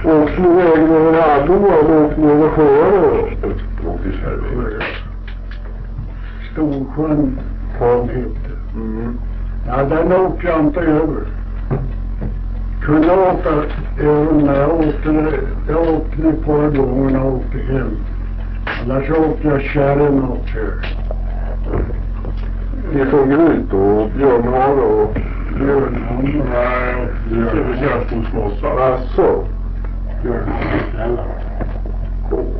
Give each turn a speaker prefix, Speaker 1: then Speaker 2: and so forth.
Speaker 1: Åkte ni vägen över Allo eller åkte ni över sjöar?
Speaker 2: Åkte Kärrvägen.
Speaker 3: Storsjön hette. Ja, den åkte jag inte över. Kunde åka över när jag åkte ner på gången och åkte hem. Annars åkte jag kärren och
Speaker 1: Ni såg ut och björnhare och...
Speaker 3: Björnhamn.
Speaker 2: Nej, det är Kärrskogsmossar.
Speaker 1: Asså?
Speaker 3: Björnhamn.